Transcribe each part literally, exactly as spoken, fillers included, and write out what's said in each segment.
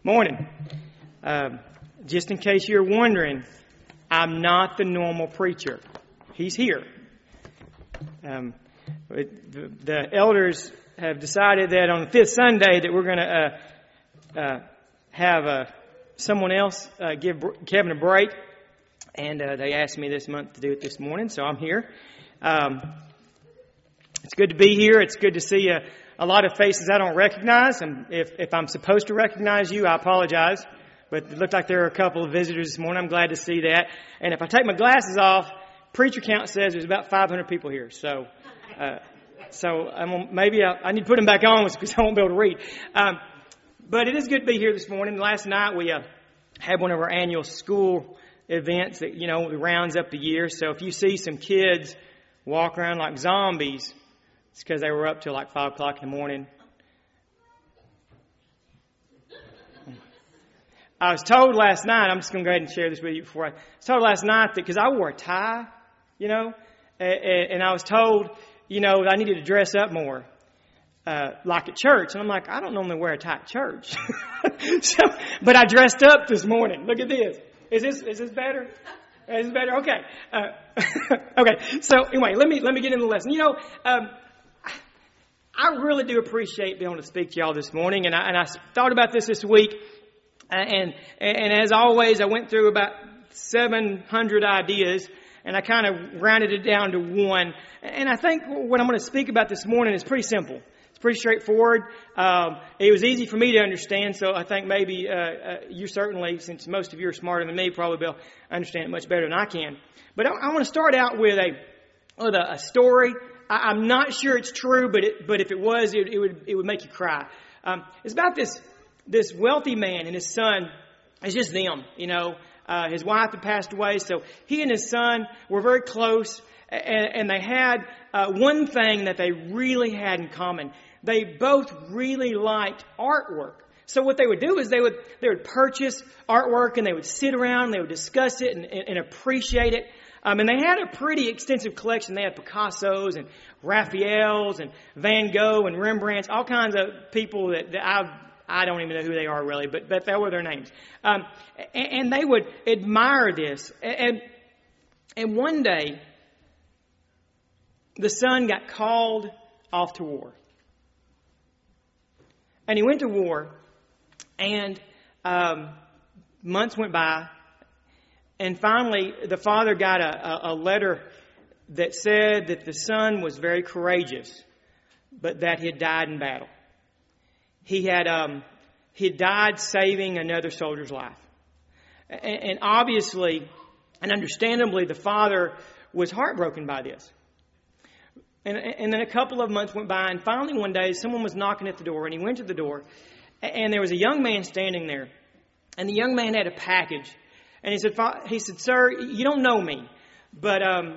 Morning. Um, just in case you're wondering, I'm not the normal preacher. He's here. Um, the, the elders have decided that on the fifth Sunday that we're going to uh, uh, have uh, someone else uh, give Kevin a break. And uh, they asked me this month to do it this morning, so I'm here. Um, it's good to be here. It's good to see a, a lot of faces I don't recognize. And if, if I'm supposed to recognize you, I apologize. But it looked like there were a couple of visitors this morning. I'm glad to see that. And if I take my glasses off, preacher count says there's about five hundred people here. So, uh, so I'm, maybe I, I need to put them back on because I won't be able to read. Um, but it is good to be here this morning. Last night we uh, had one of our annual school events that, you know, rounds up the year. So if you see some kids walk around like zombies, it's because they were up till like five o'clock in the morning. I was told last night, I'm just going to go ahead and share this with you before I, I was told last night that because I wore a tie, you know, and, and I was told, you know, that I needed to dress up more, uh, like at church. And I'm like, I don't normally wear a tie at church. so, but I dressed up this morning. Look at this. Is this, is this better? Is this better? Okay. Uh, okay. So anyway, let me, let me get into the lesson. You know, um, I really do appreciate being able to speak to y'all this morning. And I, and I thought about this this week. And, and as always, I went through about seven hundred ideas and I kind of rounded it down to one. And I think what I'm going to speak about this morning is pretty simple. It's pretty straightforward. Um, it was easy for me to understand. So I think maybe, uh, uh, you certainly, since most of you are smarter than me, probably will understand it much better than I can. But I, I want to start out with a, with a, a story. I, I'm not sure it's true, but it, but if it was, it, it would, it would make you cry. Um, it's about this, This wealthy man and his son. It's just them, you know. Uh, his wife had passed away, so he and his son were very close, and, and they had uh, one thing that they really had in common. They both really liked artwork. So what they would do is they would they would purchase artwork, and they would sit around, and they would discuss it and, and, and appreciate it. Um, and they had a pretty extensive collection. They had Picassos and Raphaels and Van Gogh and Rembrandts, all kinds of people that, that I've I don't even know who they are really, but, but that were their names. Um, and, and they would admire this. And, and one day, the son got called off to war. And he went to war, and um, months went by, and finally the father got a, a letter that said that the son was very courageous, but that he had died in battle. He had um, he died saving another soldier's life. And, and obviously and understandably, the father was heartbroken by this. And, and then a couple of months went by, and finally one day someone was knocking at the door, and he went to the door, and there was a young man standing there. And the young man had a package. And he said, he said, "Sir, you don't know me, but um,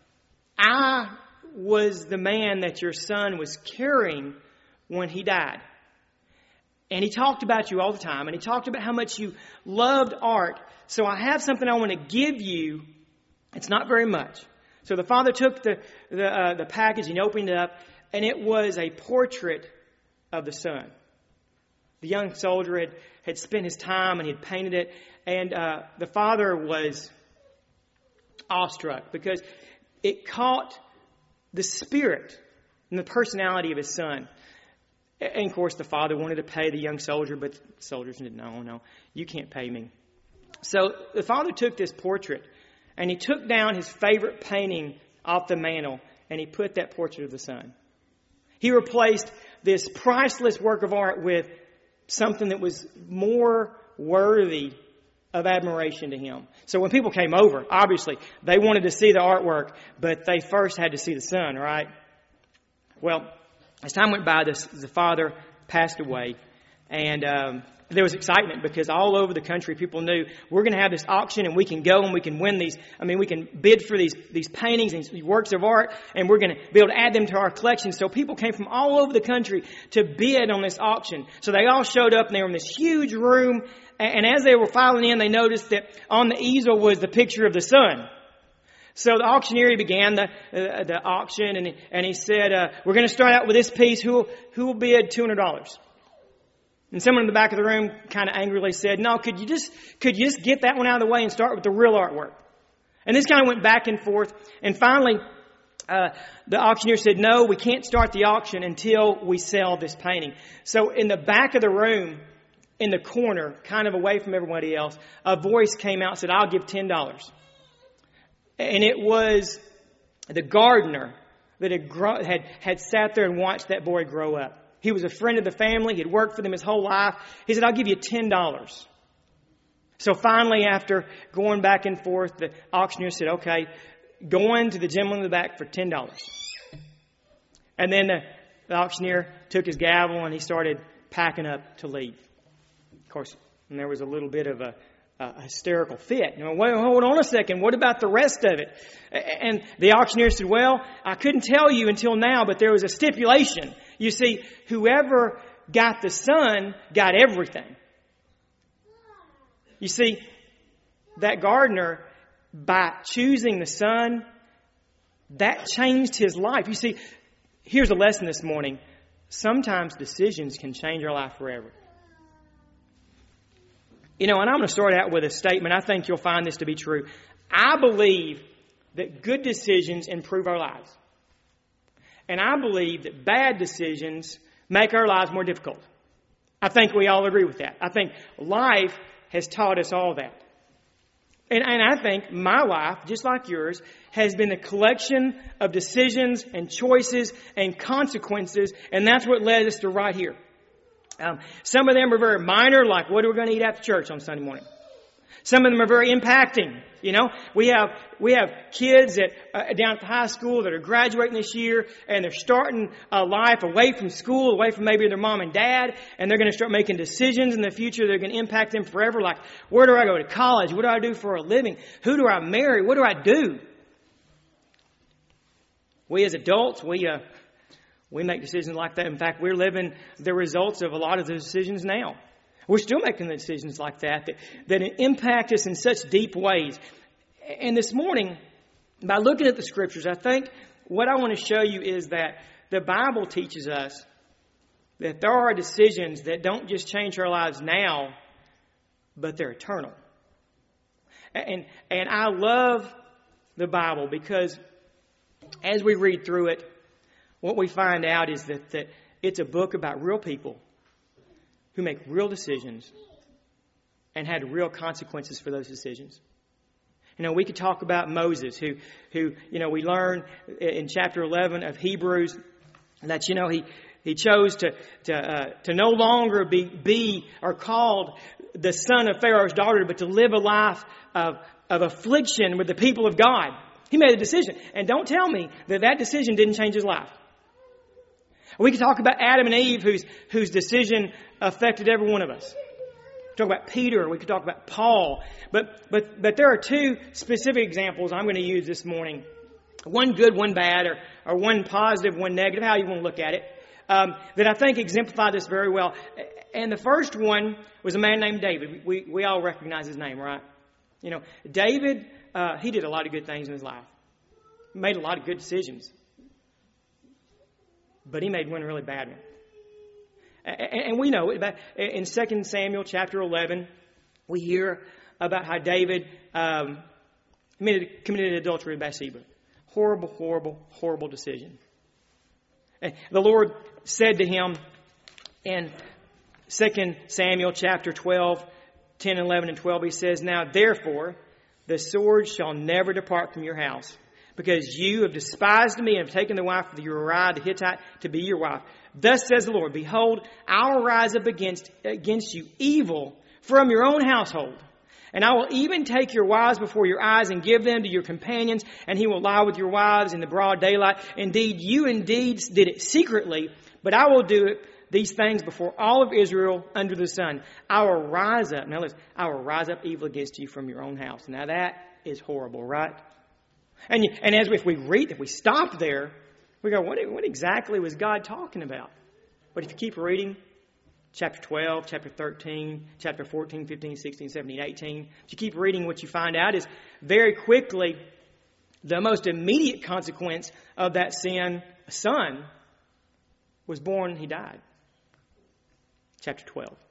I was the man that your son was carrying when he died. And he talked about you all the time. And he talked about how much you loved art. So I have something I want to give you. It's not very much." So the father took the the, uh, the package and opened it up. And it was a portrait of the son. The young soldier had, had spent his time and he had painted it. And uh, the father was awestruck because it caught the spirit and the personality of his son. And, of course, the father wanted to pay the young soldier, but the soldiers said, no, no, you can't pay me. So the father took this portrait, and he took down his favorite painting off the mantle, and he put that portrait of the son. He replaced this priceless work of art with something that was more worthy of admiration to him. So when people came over, obviously, they wanted to see the artwork, but they first had to see the son, right? Well, as time went by, this, the father passed away, and um, there was excitement because all over the country people knew we're going to have this auction and we can go and we can win these. I mean, we can bid for these these paintings and these works of art, and we're going to be able to add them to our collection. So people came from all over the country to bid on this auction. So they all showed up, and they were in this huge room, and, and as they were filing in, they noticed that on the easel was the picture of the son. So the auctioneer began the uh, the auction, and, and he said, uh, we're going to start out with this piece. Who who will bid two hundred dollars? And someone in the back of the room kind of angrily said, no, could you just, could you just get that one out of the way and start with the real artwork? And this kind of went back and forth. And finally, uh, the auctioneer said, no, we can't start the auction until we sell this painting. So in the back of the room, in the corner, kind of away from everybody else, a voice came out and said, I'll give ten dollars. And it was the gardener that had, grow, had, had sat there and watched that boy grow up. He was a friend of the family. He had worked for them his whole life. He said, I'll give you ten dollars. So finally, after going back and forth, the auctioneer said, okay, go in to the gentleman in the back for ten dollars. And then the, the auctioneer took his gavel and he started packing up to leave. Of course, and there was a little bit of a, a hysterical fit. You know, wait, hold on a second. What about the rest of it? And the auctioneer said, well, I couldn't tell you until now, but there was a stipulation. You see, whoever got the son got everything. You see, that gardener, by choosing the son, that changed his life. You see, here's a lesson this morning. Sometimes decisions can change our life forever. You know, and I'm going to start out with a statement. I think you'll find this to be true. I believe that good decisions improve our lives. And I believe that bad decisions make our lives more difficult. I think we all agree with that. I think life has taught us all that. And, and I think my life, just like yours, has been a collection of decisions and choices and consequences. And that's what led us to right here. Um, some of them are very minor, like what are we going to eat after church on Sunday morning? Some of them are very impacting. You know, we have we have kids that uh, down at the high school that are graduating this year, and they're starting a life away from school, away from maybe their mom and dad, and they're going to start making decisions in the future that are going to impact them forever. Like, where do I go to college? What do I do for a living? Who do I marry? What do I do? We as adults, we uh, we make decisions like that. In fact, we're living the results of a lot of those decisions now. We're still making the decisions like that, that, that impact us in such deep ways. And this morning, by looking at the Scriptures, I think what I want to show you is that the Bible teaches us that there are decisions that don't just change our lives now, but they're eternal. And, and I love the Bible because as we read through it, what we find out is that, that it's a book about real people who make real decisions and had real consequences for those decisions. You know, we could talk about Moses, who, who, you know, we learn in chapter eleven of Hebrews that, you know, he, he chose to, to, uh, to no longer be, be or called the son of Pharaoh's daughter, but to live a life of, of affliction with the people of God. He made a decision. And don't tell me that that decision didn't change his life. We could talk about Adam and Eve, whose whose decision affected every one of us. We could talk about Peter. We could talk about Paul. But but but there are two specific examples I'm going to use this morning. One good, one bad, or, or one positive, one negative, how you want to look at it, um, that I think exemplify this very well. And the first one was a man named David. We we all recognize his name, right? You know, David, uh, he did a lot of good things in his life. Made a lot of good decisions. But he made one really bad one. And we know in Second Samuel chapter eleven, we hear about how David um, committed, committed adultery with Bathsheba. Horrible, horrible, horrible decision. And the Lord said to him in Second Samuel chapter twelve, ten, eleven, and twelve, he says, now therefore the sword shall never depart from your house, because you have despised me and have taken the wife of Uriah the Hittite to be your wife. Thus says the Lord, behold, I will rise up against, against you evil from your own household. And I will even take your wives before your eyes and give them to your companions, and he will lie with your wives in the broad daylight. Indeed, you indeed did it secretly, but I will do it, these things before all of Israel under the sun. I will rise up. Now listen, I will rise up evil against you from your own house. Now that is horrible, right? And, you, and as we, if we read, if we stop there, we go, what, what exactly was God talking about? But if you keep reading, chapter twelve, chapter thirteen, chapter fourteen, fifteen, sixteen, seventeen, eighteen, if you keep reading, what you find out is very quickly the most immediate consequence of that sin, a son, was born, he died. Chapter twelve.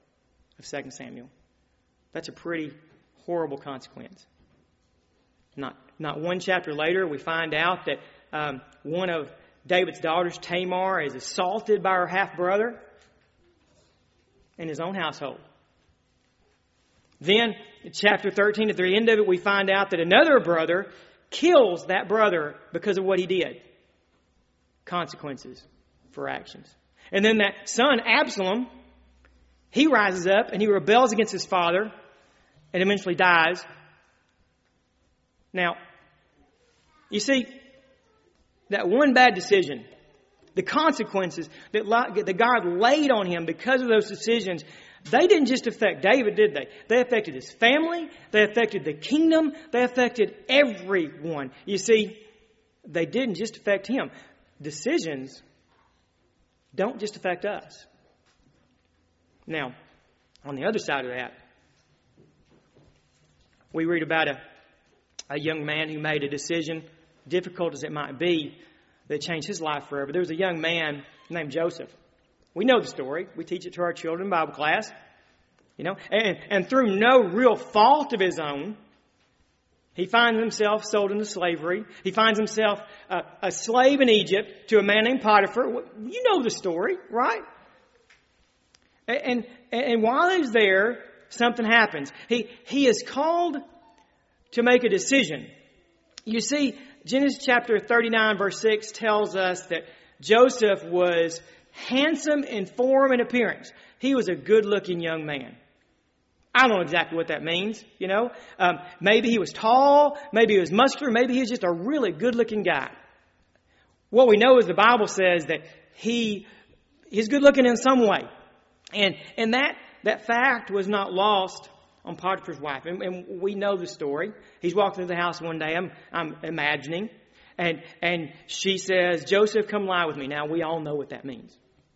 of Second Samuel. That's a pretty horrible consequence. Not, not one chapter later, we find out that um, one of David's daughters, Tamar, is assaulted by her half-brother in his own household. Then, in chapter thirteen, at the end of it, we find out that another brother kills that brother because of what he did. Consequences for actions. And then that son, Absalom, he rises up and he rebels against his father and eventually dies. Now, you see, that one bad decision, the consequences that God laid on him because of those decisions, they didn't just affect David, did they? They affected his family. They affected the kingdom. They affected everyone. You see, they didn't just affect him. Decisions don't just affect us. Now, on the other side of that, we read about a, a young man who made a decision, difficult as it might be, that changed his life forever. There was a young man named Joseph. We know the story. We teach it to our children in Bible class. You know, and, and through no real fault of his own, he finds himself sold into slavery. He finds himself a, a slave in Egypt to a man named Potiphar. You know the story, right? And, and, and while he's there, something happens. He, he is called to make a decision. You see, Genesis chapter thirty-nine, verse six tells us that Joseph was handsome in form and appearance. He was a good-looking young man. I don't know exactly what that means, you know. Um, maybe he was tall, maybe he was muscular, maybe he was just a really good-looking guy. What we know is the Bible says that he he's good-looking in some way. And and that, that fact was not lost on Potiphar's wife. And, and we know the story. He's walking through the house one day, I'm, I'm imagining, and, and she says, "Joseph, come lie with me." Now, we all know what that means.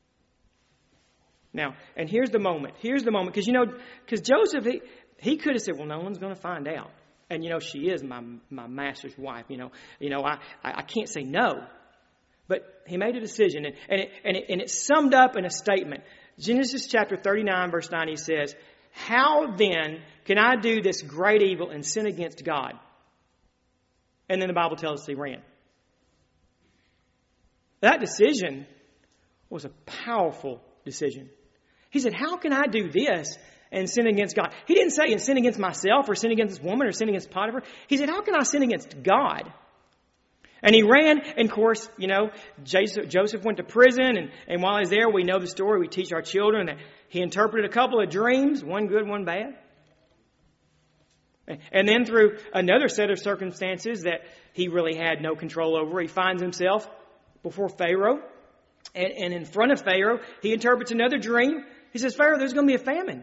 Now, and here's the moment. Here's the moment. Because, you know, because Joseph, he, he could have said, "Well, no one's going to find out. And, you know, she is my my master's wife. You know, you know, I, I can't say no." But he made a decision, and, and, it, and, it, and it's summed up in a statement. Genesis chapter thirty-nine, verse nine, he says, "How then can I do this great evil and sin against God?" And then the Bible tells us he ran. That decision was a powerful decision. He said, "How can I do this and sin against God?" He didn't say and sin against myself or sin against this woman or sin against Potiphar. He said, "How can I sin against God?" And he ran, and of course, you know, Joseph went to prison, and, and while he's there, we know the story. We teach our children that he interpreted a couple of dreams, one good, one bad. And then through another set of circumstances that he really had no control over, he finds himself before Pharaoh. And, and in front of Pharaoh, he interprets another dream. He says, "Pharaoh, there's going to be a famine."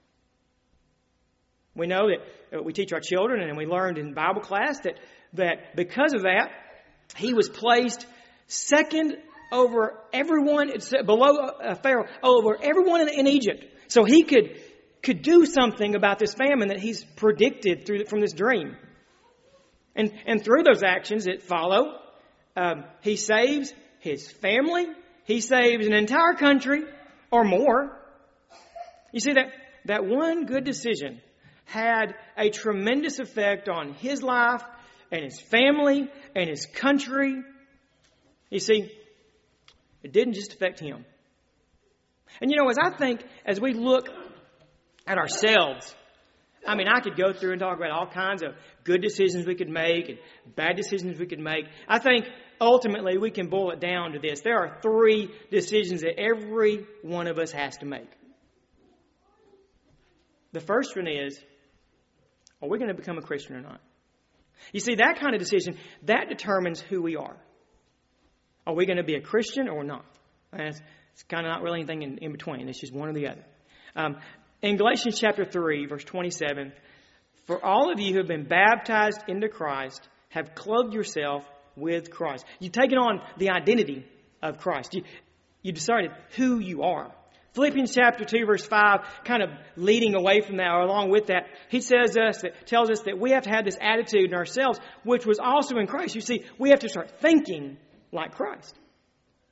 We know that we teach our children, and we learned in Bible class that, that because of that, he was placed second over everyone, below uh, Pharaoh, over everyone in, in Egypt. So he could, could do something about this famine that he's predicted through from this dream. And, and through those actions that follow, um, he saves his family. He saves an entire country or more. You see, that, that one good decision had a tremendous effect on his life and his family and his country. You see, it didn't just affect him. And you know, as I think, as we look at ourselves, I mean, I could go through and talk about all kinds of good decisions we could make and bad decisions we could make. I think ultimately we can boil it down to this. There are three decisions that every one of us has to make. The first one is, are we going to become a Christian or not? You see, that kind of decision, that determines who we are. Are we going to be a Christian or not? And it's, it's kind of not really anything in, in between. It's just one or the other. Um, in Galatians chapter three, verse twenty-seven, "For all of you who have been baptized into Christ have clothed yourself with Christ." You've taken on the identity of Christ. You, you decided who you are. Philippians chapter two, verse five, kind of leading away from that or along with that, he says us that tells us that we have to have this attitude in ourselves, which was also in Christ. You see, we have to start thinking like Christ.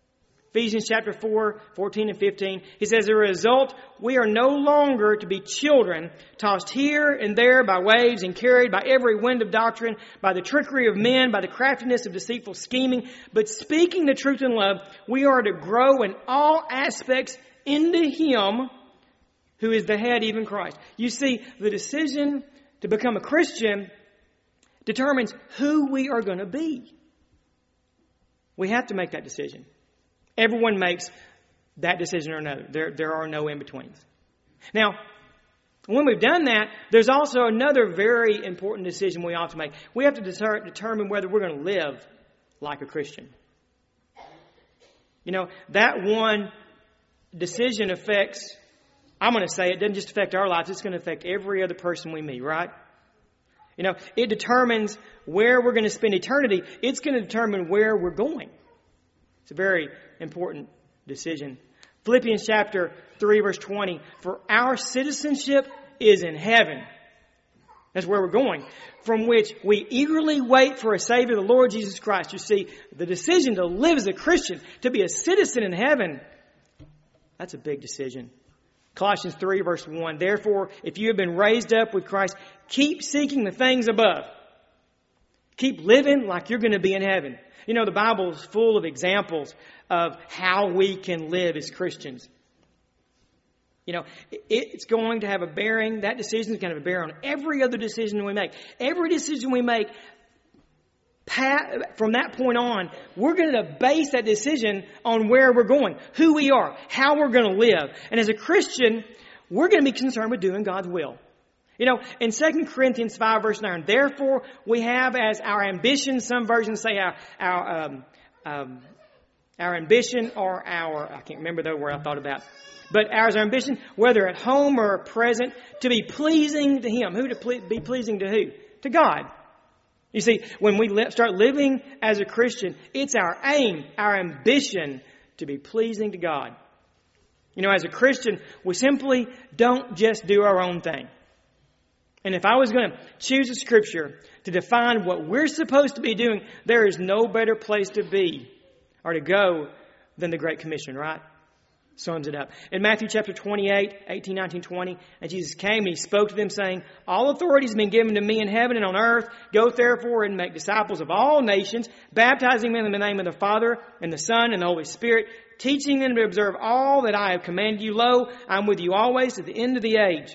Ephesians chapter four, fourteen and fifteen. He says, as a result, we are no longer to be children, tossed here and there by waves and carried by every wind of doctrine, by the trickery of men, by the craftiness of deceitful scheming. But speaking the truth in love, we are to grow in all aspects into Him who is the head, even Christ. You see, the decision to become a Christian determines who we are going to be. We have to make that decision. Everyone makes that decision or another. There, there are no in-betweens. Now, when we've done that, there's also another very important decision we have to make. We have to deter- determine whether we're going to live like a Christian. You know, that one decision affects, I'm going to say it doesn't just affect our lives, it's going to affect every other person we meet, right? You know, it determines where we're going to spend eternity. It's going to determine where we're going. It's a very important decision. Philippians chapter three, verse twenty. For our citizenship is in heaven. That's where we're going. From which we eagerly wait for a Savior, the Lord Jesus Christ. You see, the decision to live as a Christian, to be a citizen in heaven, that's a big decision. Colossians three, verse one. Therefore, if you have been raised up with Christ, keep seeking the things above. Keep living like you're going to be in heaven. You know, the Bible is full of examples of how we can live as Christians. You know, it's going to have a bearing, that decision is going to have a bearing on every other decision we make. Every decision we make, from that point on, we're going to base that decision on where we're going, who we are, how we're going to live. And as a Christian, we're going to be concerned with doing God's will. You know, in Second Corinthians five, verse nine, therefore we have as our ambition, some versions say our our um, um, our ambition or our, I can't remember the word I thought about, but ours our ambition, whether at home or present, to be pleasing to Him. Who to ple- be pleasing to who? To God. You see, when we li- start living as a Christian, it's our aim, our ambition to be pleasing to God. You know, as a Christian, we simply don't just do our own thing. And if I was going to choose a scripture to define what we're supposed to be doing, there is no better place to be or to go than the Great Commission, right? Sums it up. In Matthew chapter twenty-eight, eighteen, nineteen, twenty, and Jesus came and He spoke to them saying, all authority has been given to me in heaven and on earth. Go therefore and make disciples of all nations, baptizing them in the name of the Father and the Son and the Holy Spirit, teaching them to observe all that I have commanded you. Lo, I'm with you always to the end of the age.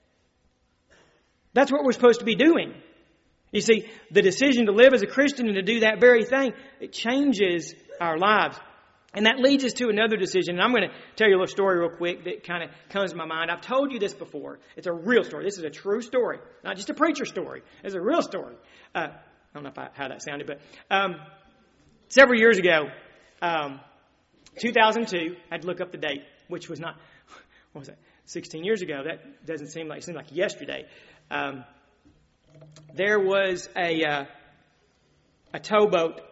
That's what we're supposed to be doing. You see, the decision to live as a Christian and to do that very thing, it changes our lives. And that leads us to another decision. And I'm going to tell you a little story real quick that kind of comes to my mind. I've told you this before. It's a real story. This is a true story. Not just a preacher story. It's a real story. Uh, I don't know if I, how that sounded, but um, several years ago, um, two thousand two, I had to look up the date, which was not, what was that, sixteen years ago. That doesn't seem like, it seemed like yesterday. Um, there was a uh, a towboat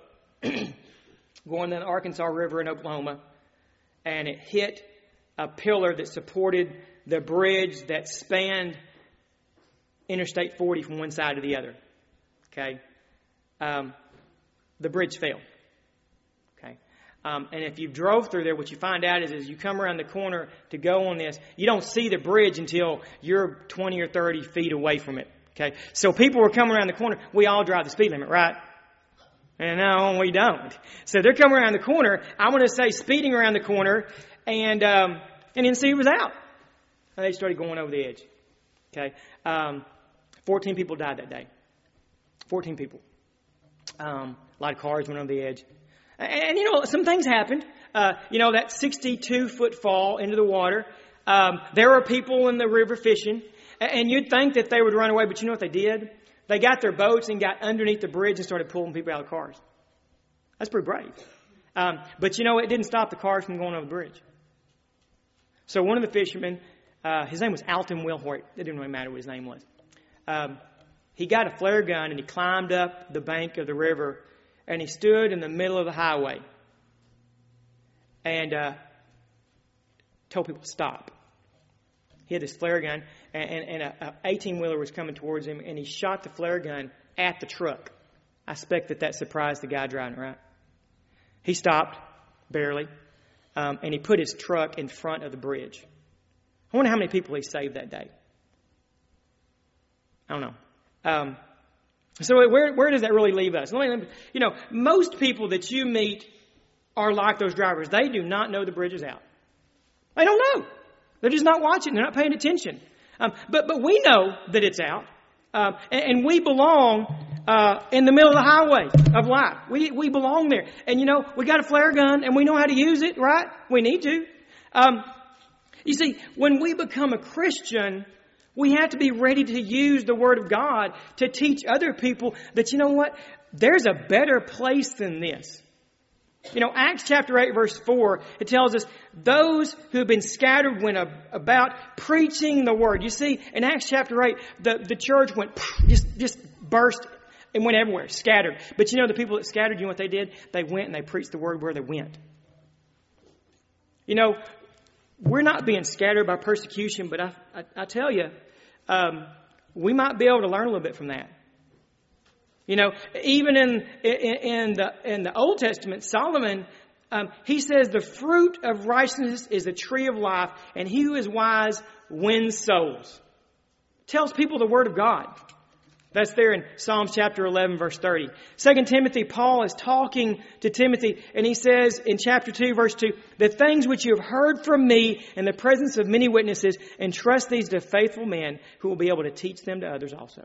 going down the Arkansas River in Oklahoma, and it hit a pillar that supported the bridge that spanned Interstate forty from one side to the other. Okay, um, the bridge fell. Okay, um, and if you drove through there, what you find out is, as you come around the corner to go on this, you don't see the bridge until you're twenty or thirty feet away from it. Okay, so people were coming around the corner. We all drive the speed limit, right? And no, we don't. So they're coming around the corner. I want to say speeding around the corner, and um, and then see it was out. And they started going over the edge. Okay, um, fourteen people died that day. Fourteen people. Um, a lot of cars went over the edge. And, and you know, some things happened. Uh, you know, that sixty-two foot fall into the water. Um, there were people in the river fishing. And you'd think that they would run away, but you know what they did? They got their boats and got underneath the bridge and started pulling people out of cars. That's pretty brave. Um, but you know, it didn't stop the cars from going over the bridge. So one of the fishermen, uh, his name was Alton Wilhoit. It didn't really matter what his name was. Um, he got a flare gun and he climbed up the bank of the river and he stood in the middle of the highway and uh, told people to stop. He had this flare gun, and, and, and a eighteen-wheeler was coming towards him, and he shot the flare gun at the truck. I expect that that surprised the guy driving, right? He stopped, barely. um, and he put his truck in front of the bridge. I wonder how many people he saved that day. I don't know. Um, so where where does that really leave us? You know, most people that you meet are like those drivers. They do not know the bridge is out. They don't know. They're just not watching. They're not paying attention. Um, but but we know that it's out. Um, and, and we belong uh, in the middle of the highway of life. We we belong there. And, you know, we got a flare gun and we know how to use it, right? We need to. Um, you see, when we become a Christian, we have to be ready to use the Word of God to teach other people that, you know what, there's a better place than this. You know, Acts chapter eight, verse four, it tells us those who have been scattered went about preaching the word. You see, in Acts chapter eight, the, the church went, just, just burst and went everywhere, scattered. But you know, the people that scattered, you know what they did? They went and they preached the word where they went. You know, we're not being scattered by persecution, but I, I, I tell you, um, we might be able to learn a little bit from that. You know, even in in, in the in the Old Testament, Solomon, um, he says the fruit of righteousness is the tree of life, and he who is wise wins souls. Tells people the word of God. That's there in Psalms chapter eleven, verse thirty. Second Timothy, Paul is talking to Timothy, and he says in chapter two, verse two, the things which you have heard from me in the presence of many witnesses, entrust these to faithful men who will be able to teach them to others also.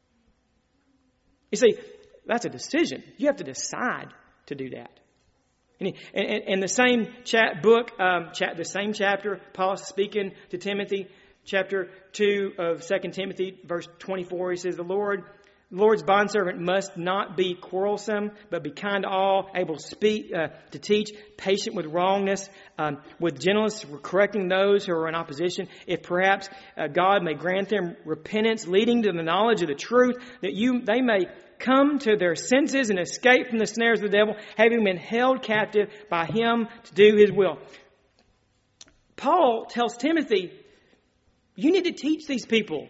You see, that's a decision. You have to decide to do that. And in the same chat book, um, chat, the same chapter, Paul is speaking to Timothy, chapter two of Second Timothy, verse twenty-four. He says, the Lord, the Lord's bondservant must not be quarrelsome, but be kind to all, able to speak, uh, to teach, patient with wrongness, um, with gentleness, correcting those who are in opposition. If perhaps uh, God may grant them repentance, leading to the knowledge of the truth, that you they may come to their senses and escape from the snares of the devil, having been held captive by him to do his will. Paul tells Timothy, you need to teach these people.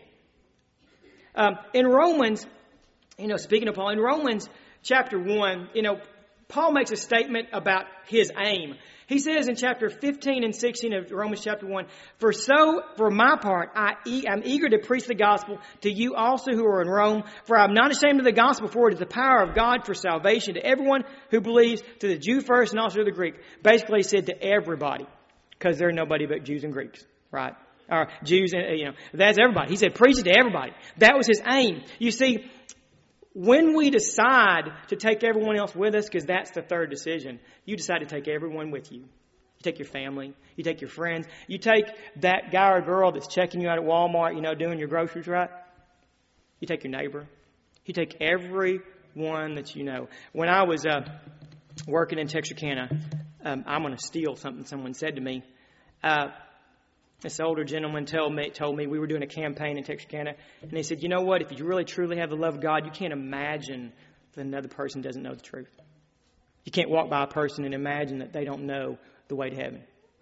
Um, in Romans, you know, speaking of Paul, in Romans chapter one, you know, Paul makes a statement about his aim. He says in chapter fifteen and sixteen of Romans chapter one, For so, for my part, I e- I'm eager to preach the gospel to you also who are in Rome, for I'm not ashamed of the gospel, for it is the power of God for salvation to everyone who believes, to the Jew first and also to the Greek. Basically, he said to everybody, because there are nobody but Jews and Greeks, right? Or Jews, and you know, that's everybody. He said, preach it to everybody. That was his aim. You see, when we decide to take everyone else with us, because that's the third decision, you decide to take everyone with you. You take your family. You take your friends. You take that guy or girl that's checking you out at Walmart, you know, doing your groceries, right? You take your neighbor. You take everyone that you know. When I was uh, working in Texarkana, um, I'm going to steal something someone said to me. Uh, This older gentleman told me, told me we were doing a campaign in Texarkana, and he said, you know what, if you really truly have the love of God, you can't imagine that another person doesn't know the truth. You can't walk by a person and imagine that they don't know the way to heaven.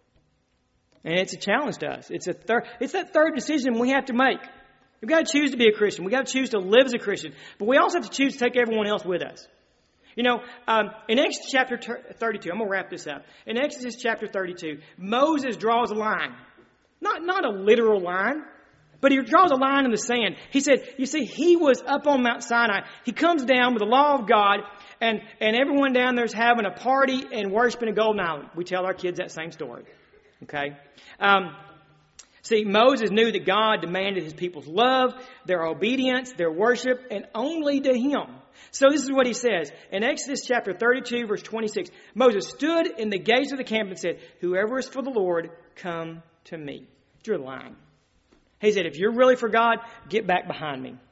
And it's a challenge to us. It's a third, it's that third decision we have to make. We've got to choose to be a Christian. We've got to choose to live as a Christian. But we also have to choose to take everyone else with us. You know, um, in Exodus chapter thirty-two, I'm going to wrap this up. In Exodus chapter thirty-two, Moses draws a line. Not not a literal line, but he draws a line in the sand. He said, you see, he was up on Mount Sinai. He comes down with the law of God, and, and everyone down there's having a party and worshiping a golden island. We tell our kids that same story. Okay? Um, see, Moses knew that God demanded his people's love, their obedience, their worship, and only to him. So this is what he says. In Exodus chapter thirty-two, verse twenty-six, Moses stood in the gates of the camp and said, whoever is for the Lord, come to me. Drew a line. He said, if you're really for God, get back behind me.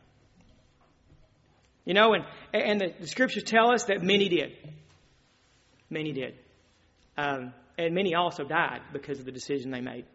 You know, and, and the, the scriptures tell us that many did. Many did. Um, and many also died because of the decision they made.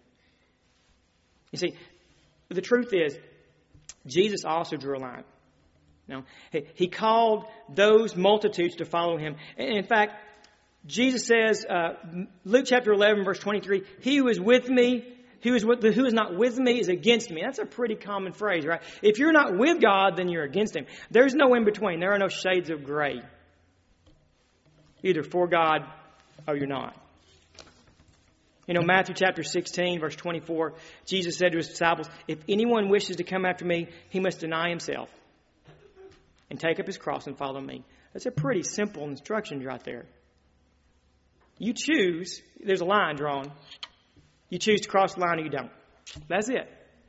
You see, the truth is, Jesus also drew a line. You know, he, he called those multitudes to follow him. And in fact, Jesus says, uh, Luke chapter eleven, verse twenty-three, he who is with me, he who is, with, who is not with me is against me. That's a pretty common phrase, right? If you're not with God, then you're against him. There's no in between. There are no shades of gray. Either for God or you're not. You know, Matthew chapter sixteen, verse twenty-four, Jesus said to his disciples, if anyone wishes to come after me, he must deny himself and take up his cross and follow me. That's a pretty simple instruction right there. You choose, there's a line drawn. You choose to cross the line or you don't. That's it.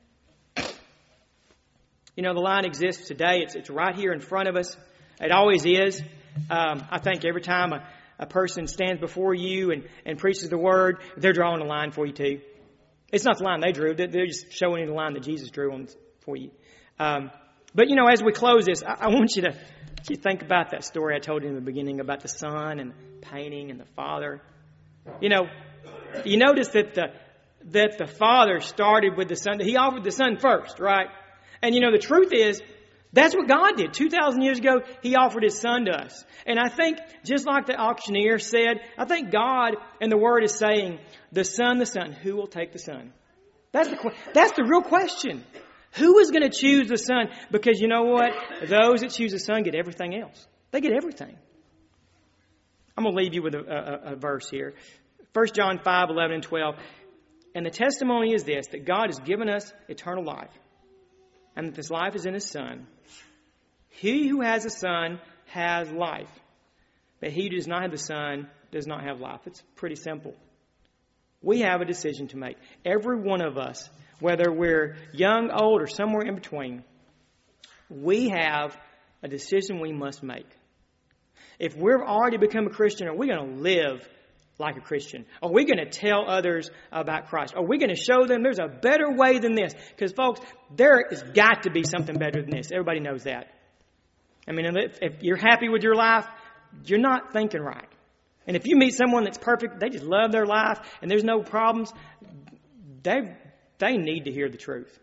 You know, the line exists today. It's, it's right here in front of us. It always is. Um, I think every time a, a person stands before you and, and preaches the word, they're drawing a line for you too. It's not the line they drew. They're just showing you the line that Jesus drew on for you. Um, but, you know, as we close this, I, I want you to you think about that story I told you in the beginning about the son and painting and the father. You know, you notice that the that the father started with the son. He offered the son first, right? And, you know, the truth is, that's what God did. two thousand years ago, He offered His Son to us. And I think, just like the auctioneer said, I think God and the Word is saying, the Son, the Son, who will take the Son? That's the, that's the real question. Who is going to choose the Son? Because you know what? Those that choose the Son get everything else. They get everything. I'm going to leave you with a, a, a verse here. First John five, eleven and twelve. And the testimony is this, that God has given us eternal life, and that this life is in His Son. He who has a Son has life, but he who does not have the Son does not have life. It's pretty simple. We have a decision to make. Every one of us, whether we're young, old, or somewhere in between, we have a decision we must make. If we've already become a Christian, are we going to live like a Christian? Are we going to tell others about Christ? Are we going to show them there's a better way than this? Because, folks, there has got to be something better than this. Everybody knows that. I mean, if, if you're happy with your life, you're not thinking right. And if you meet someone that's perfect, they just love their life, and there's no problems, they, they need to hear the truth.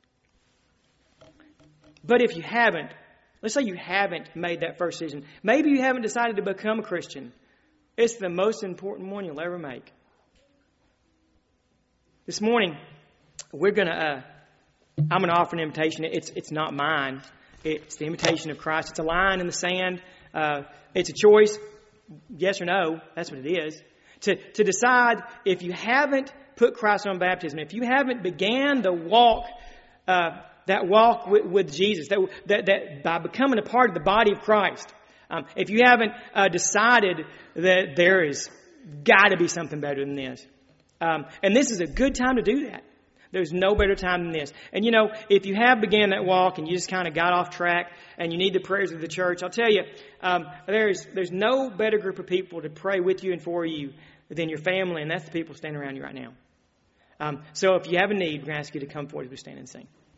But if you haven't, let's say you haven't made that first decision. Maybe you haven't decided to become a Christian. It's the most important one you'll ever make. This morning, we're going to, uh, I'm going to offer an invitation. It's, it's not mine. It's the invitation of Christ. It's a line in the sand. Uh, it's a choice, yes or no. That's what it is. To, to decide if you haven't put Christ on baptism, if you haven't began the walk, uh, that walk with, with Jesus, that, that, that by becoming a part of the body of Christ, um, if you haven't uh, decided that there is got to be something better than this, um, and this is a good time to do that. There's no better time than this. And you know, if you have began that walk and you just kind of got off track and you need the prayers of the church, I'll tell you, um, there's there's no better group of people to pray with you and for you than your family, and that's the people standing around you right now. Um, so if you have a need, we're going to ask you to come forward as we stand and sing.